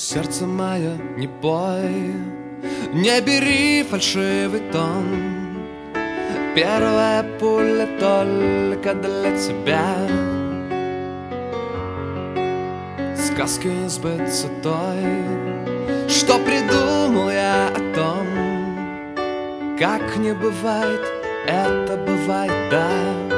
Сердце мое, не пой, не бери фальшивый тон. Первая пуля только для тебя. Сказки не сбыться той, что придумал я о том, как не бывает, это бывает, да.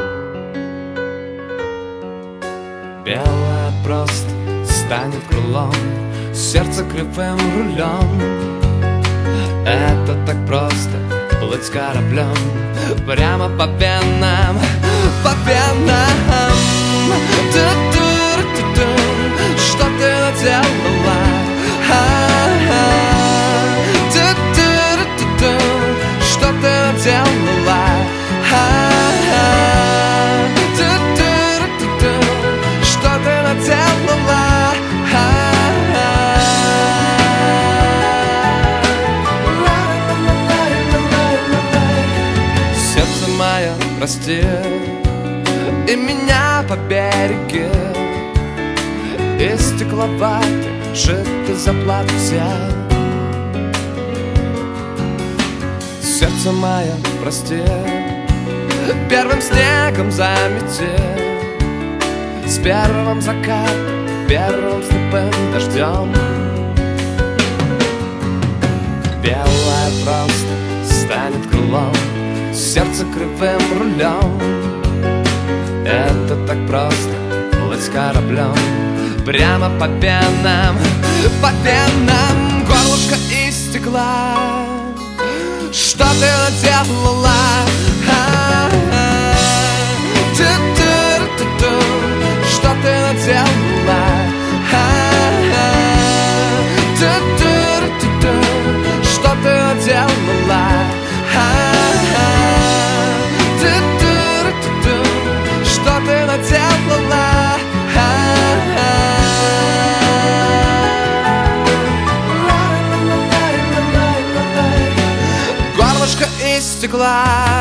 Белое просто станет крылом, сердце кривым рулем. Это так просто плыть с кораблем прямо по венам, по венам. Ту-ту-ру-ту-ту. Что ты наделала? Ту-ту-ру-ту-ту. Что ты наделала? Ту-ту-ру-ту-ту. Что ты наделала? Сердце мое, прости, и меня по береге из стекловаты шиты заплаты все. Сердце мое, прости, первым снегом замети, с первым закатом, первым слепым дождем. Белое просто станет крылом, сердце кривым рулем. Это так просто плыть с кораблем прямо по венам, по венам. Горлышко из стекла, что ты наделала? Ту-ту-ру-ту-ту. Что ты наделала? Ту-ту-ру-ту-ту. Что ты наделала? Ту-ту-ру-ту-ту. Что ты наделала? Горлышко из стекла,